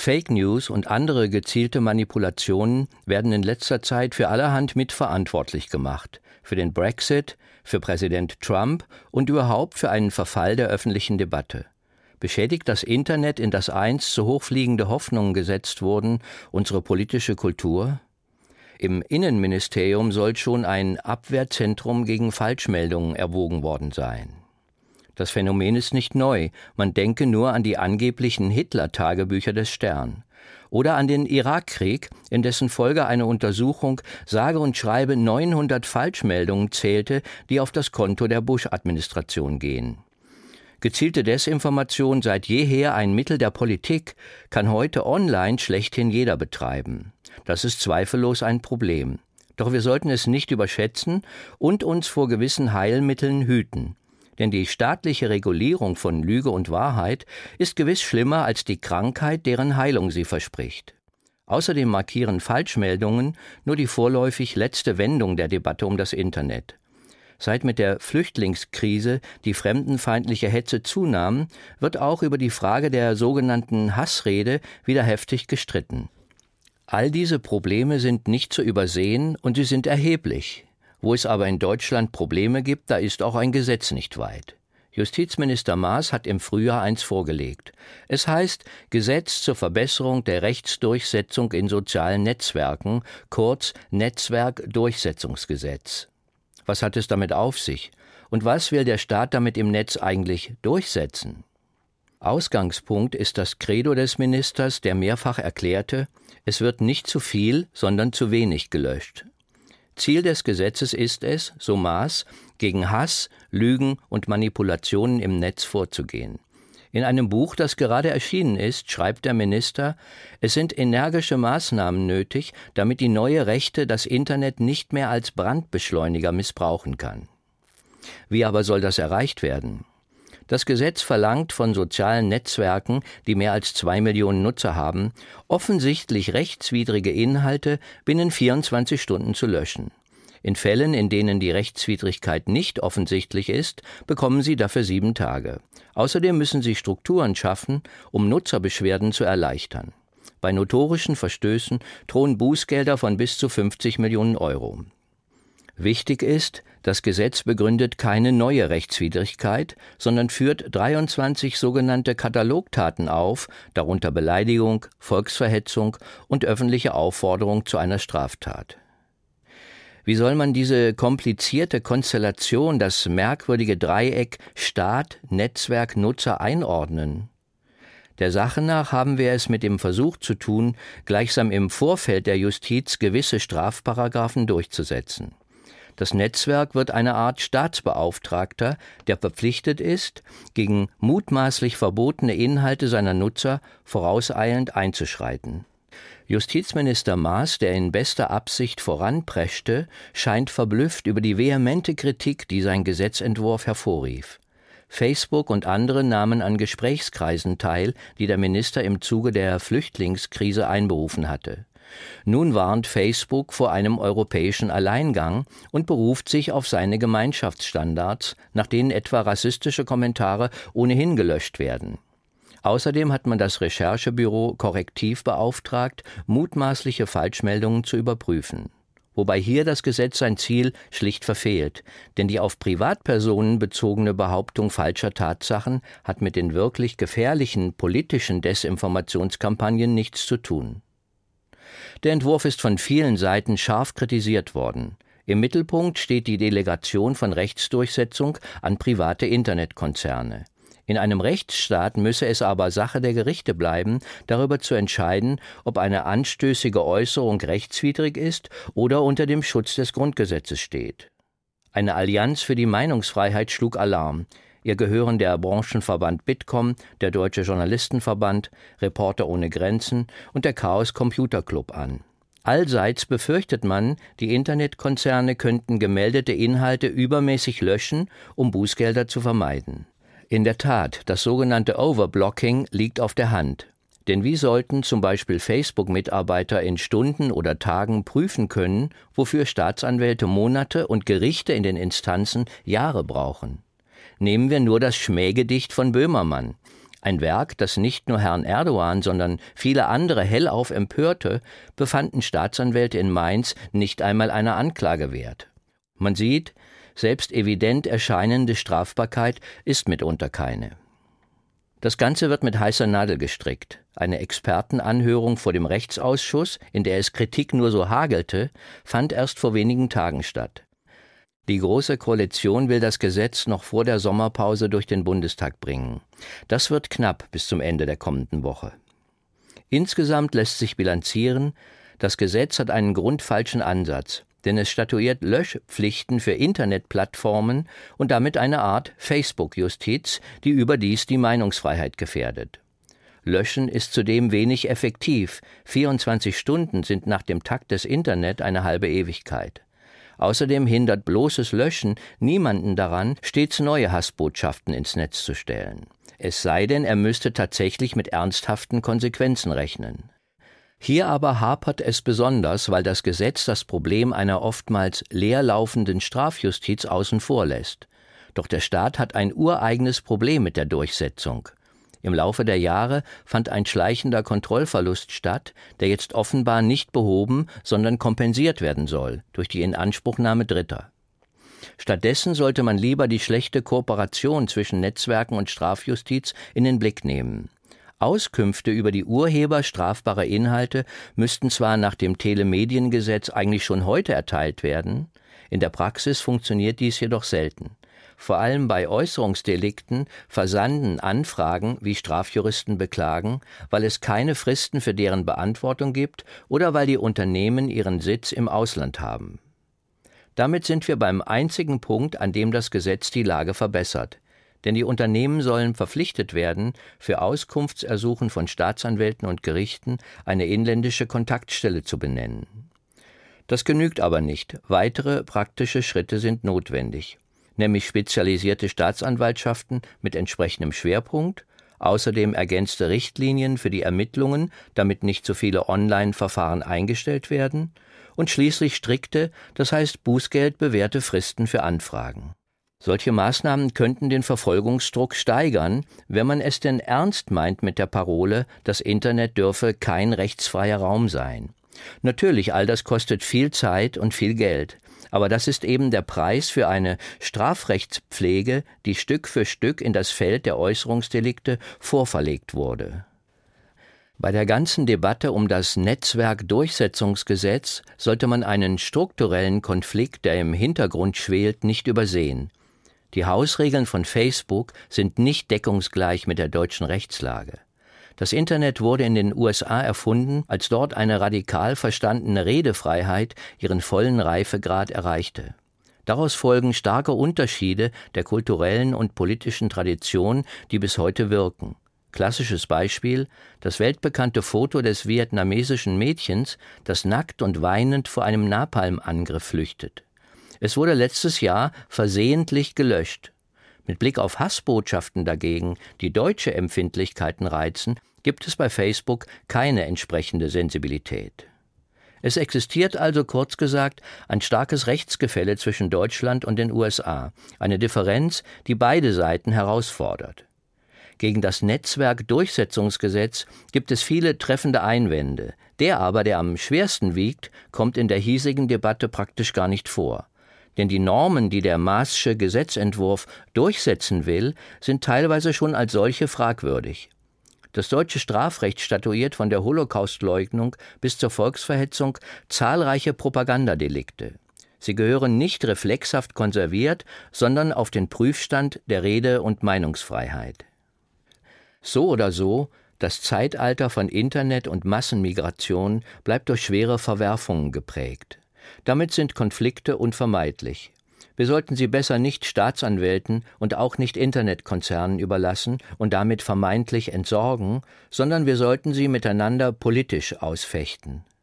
Fake News und andere gezielte Manipulationen werden in letzter Zeit für allerhand mitverantwortlich gemacht. Für den Brexit, für Präsident Trump und überhaupt für einen Verfall der öffentlichen Debatte. Beschädigt das Internet, in das einst so hochfliegende Hoffnungen gesetzt wurden, unsere politische Kultur? Im Innenministerium soll schon ein Abwehrzentrum gegen Falschmeldungen erwogen worden sein. Das Phänomen ist nicht neu, man denke nur an die angeblichen Hitler-Tagebücher des Stern. Oder an den Irakkrieg, in dessen Folge eine Untersuchung sage und schreibe 900 Falschmeldungen zählte, die auf das Konto der Bush-Administration gehen. Gezielte Desinformation, seit jeher ein Mittel der Politik, kann heute online schlechthin jeder betreiben. Das ist zweifellos ein Problem. Doch wir sollten es nicht überschätzen und uns vor gewissen Heilmitteln hüten. Denn die staatliche Regulierung von Lüge und Wahrheit ist gewiss schlimmer als die Krankheit, deren Heilung sie verspricht. Außerdem markieren Falschmeldungen nur die vorläufig letzte Wendung der Debatte um das Internet. Seit mit der Flüchtlingskrise die fremdenfeindliche Hetze zunahm, wird auch über die Frage der sogenannten Hassrede wieder heftig gestritten. All diese Probleme sind nicht zu übersehen und sie sind erheblich. Wo es aber in Deutschland Probleme gibt, da ist auch ein Gesetz nicht weit. Justizminister Maaß hat im Frühjahr eins vorgelegt. Es heißt Gesetz zur Verbesserung der Rechtsdurchsetzung in sozialen Netzwerken, kurz Netzwerkdurchsetzungsgesetz. Was hat es damit auf sich? Und was will der Staat damit im Netz eigentlich durchsetzen? Ausgangspunkt ist das Credo des Ministers, der mehrfach erklärte, es wird nicht zu viel, sondern zu wenig gelöscht. Ziel des Gesetzes ist es, so Maaß, gegen Hass, Lügen und Manipulationen im Netz vorzugehen. In einem Buch, das gerade erschienen ist, schreibt der Minister, es sind energische Maßnahmen nötig, damit die neue Rechte das Internet nicht mehr als Brandbeschleuniger missbrauchen kann. Wie aber soll das erreicht werden? Das Gesetz verlangt von sozialen Netzwerken, die mehr als 2 Millionen Nutzer haben, offensichtlich rechtswidrige Inhalte binnen 24 Stunden zu löschen. In Fällen, in denen die Rechtswidrigkeit nicht offensichtlich ist, bekommen sie dafür 7 Tage. Außerdem müssen sie Strukturen schaffen, um Nutzerbeschwerden zu erleichtern. Bei notorischen Verstößen drohen Bußgelder von bis zu 50 Millionen Euro. Wichtig ist, das Gesetz begründet keine neue Rechtswidrigkeit, sondern führt 23 sogenannte Katalogtaten auf, darunter Beleidigung, Volksverhetzung und öffentliche Aufforderung zu einer Straftat. Wie soll man diese komplizierte Konstellation, das merkwürdige Dreieck Staat, Netzwerk, Nutzer einordnen? Der Sache nach haben wir es mit dem Versuch zu tun, gleichsam im Vorfeld der Justiz gewisse Strafparagraphen durchzusetzen. Das Netzwerk wird eine Art Staatsbeauftragter, der verpflichtet ist, gegen mutmaßlich verbotene Inhalte seiner Nutzer vorauseilend einzuschreiten. Justizminister Maaß, der in bester Absicht voranpreschte, scheint verblüfft über die vehemente Kritik, die sein Gesetzentwurf hervorrief. Facebook und andere nahmen an Gesprächskreisen teil, die der Minister im Zuge der Flüchtlingskrise einberufen hatte. Nun warnt Facebook vor einem europäischen Alleingang und beruft sich auf seine Gemeinschaftsstandards, nach denen etwa rassistische Kommentare ohnehin gelöscht werden. Außerdem hat man das Recherchebüro Korrektiv beauftragt, mutmaßliche Falschmeldungen zu überprüfen. Wobei hier das Gesetz sein Ziel schlicht verfehlt, denn die auf Privatpersonen bezogene Behauptung falscher Tatsachen hat mit den wirklich gefährlichen politischen Desinformationskampagnen nichts zu tun. Der Entwurf ist von vielen Seiten scharf kritisiert worden. Im Mittelpunkt steht die Delegation von Rechtsdurchsetzung an private Internetkonzerne. In einem Rechtsstaat müsse es aber Sache der Gerichte bleiben, darüber zu entscheiden, ob eine anstößige Äußerung rechtswidrig ist oder unter dem Schutz des Grundgesetzes steht. Eine Allianz für die Meinungsfreiheit schlug Alarm. Ihr gehören der Branchenverband Bitkom, der Deutsche Journalistenverband, Reporter ohne Grenzen und der Chaos Computer Club an. Allseits befürchtet man, die Internetkonzerne könnten gemeldete Inhalte übermäßig löschen, um Bußgelder zu vermeiden. In der Tat, das sogenannte Overblocking liegt auf der Hand. Denn wie sollten zum Beispiel Facebook-Mitarbeiter in Stunden oder Tagen prüfen können, wofür Staatsanwälte Monate und Gerichte in den Instanzen Jahre brauchen? Nehmen wir nur das Schmähgedicht von Böhmermann. Ein Werk, das nicht nur Herrn Erdogan, sondern viele andere hellauf empörte, befanden Staatsanwälte in Mainz nicht einmal einer Anklage wert. Man sieht, selbst evident erscheinende Strafbarkeit ist mitunter keine. Das Ganze wird mit heißer Nadel gestrickt. Eine Expertenanhörung vor dem Rechtsausschuss, in der es Kritik nur so hagelte, fand erst vor wenigen Tagen statt. Die Große Koalition will das Gesetz noch vor der Sommerpause durch den Bundestag bringen. Das wird knapp bis zum Ende der kommenden Woche. Insgesamt lässt sich bilanzieren, das Gesetz hat einen grundfalschen Ansatz, denn es statuiert Löschpflichten für Internetplattformen und damit eine Art Facebook-Justiz, die überdies die Meinungsfreiheit gefährdet. Löschen ist zudem wenig effektiv. 24 Stunden sind nach dem Takt des Internet eine halbe Ewigkeit. Außerdem hindert bloßes Löschen niemanden daran, stets neue Hassbotschaften ins Netz zu stellen. Es sei denn, er müsste tatsächlich mit ernsthaften Konsequenzen rechnen. Hier aber hapert es besonders, weil das Gesetz das Problem einer oftmals leerlaufenden Strafjustiz außen vor lässt. Doch der Staat hat ein ureigenes Problem mit der Durchsetzung. Im Laufe der Jahre fand ein schleichender Kontrollverlust statt, der jetzt offenbar nicht behoben, sondern kompensiert werden soll durch die Inanspruchnahme Dritter. Stattdessen sollte man lieber die schlechte Kooperation zwischen Netzwerken und Strafjustiz in den Blick nehmen. Auskünfte über die Urheber strafbarer Inhalte müssten zwar nach dem Telemediengesetz eigentlich schon heute erteilt werden, in der Praxis funktioniert dies jedoch selten. Vor allem bei Äußerungsdelikten versanden Anfragen, wie Strafjuristen beklagen, weil es keine Fristen für deren Beantwortung gibt oder weil die Unternehmen ihren Sitz im Ausland haben. Damit sind wir beim einzigen Punkt, an dem das Gesetz die Lage verbessert. Denn die Unternehmen sollen verpflichtet werden, für Auskunftsersuchen von Staatsanwälten und Gerichten eine inländische Kontaktstelle zu benennen. Das genügt aber nicht. Weitere praktische Schritte sind notwendig, nämlich spezialisierte Staatsanwaltschaften mit entsprechendem Schwerpunkt, außerdem ergänzte Richtlinien für die Ermittlungen, damit nicht so viele Online-Verfahren eingestellt werden, und schließlich strikte, das heißt bußgeldbewährte Fristen für Anfragen. Solche Maßnahmen könnten den Verfolgungsdruck steigern, wenn man es denn ernst meint mit der Parole, das Internet dürfe kein rechtsfreier Raum sein. Natürlich, all das kostet viel Zeit und viel Geld. Aber das ist eben der Preis für eine Strafrechtspflege, die Stück für Stück in das Feld der Äußerungsdelikte vorverlegt wurde. Bei der ganzen Debatte um das Netzwerkdurchsetzungsgesetz sollte man einen strukturellen Konflikt, der im Hintergrund schwelt, nicht übersehen. Die Hausregeln von Facebook sind nicht deckungsgleich mit der deutschen Rechtslage. Das Internet wurde in den USA erfunden, als dort eine radikal verstandene Redefreiheit ihren vollen Reifegrad erreichte. Daraus folgen starke Unterschiede der kulturellen und politischen Tradition, die bis heute wirken. Klassisches Beispiel: das weltbekannte Foto des vietnamesischen Mädchens, das nackt und weinend vor einem Napalmangriff flüchtet. Es wurde letztes Jahr versehentlich gelöscht. Mit Blick auf Hassbotschaften dagegen, die deutsche Empfindlichkeiten reizen, gibt es bei Facebook keine entsprechende Sensibilität. Es existiert also kurz gesagt ein starkes Rechtsgefälle zwischen Deutschland und den USA, eine Differenz, die beide Seiten herausfordert. Gegen das Netzwerkdurchsetzungsgesetz gibt es viele treffende Einwände. Der aber, der am schwersten wiegt, kommt in der hiesigen Debatte praktisch gar nicht vor. Denn die Normen, die der Maaßsche Gesetzentwurf durchsetzen will, sind teilweise schon als solche fragwürdig. Das deutsche Strafrecht statuiert von der Holocaustleugnung bis zur Volksverhetzung zahlreiche Propagandadelikte. Sie gehören nicht reflexhaft konserviert, sondern auf den Prüfstand der Rede- und Meinungsfreiheit. So oder so, das Zeitalter von Internet und Massenmigration bleibt durch schwere Verwerfungen geprägt. Damit sind Konflikte unvermeidlich. Wir sollten sie besser nicht Staatsanwälten und auch nicht Internetkonzernen überlassen und damit vermeintlich entsorgen, sondern wir sollten sie miteinander politisch ausfechten.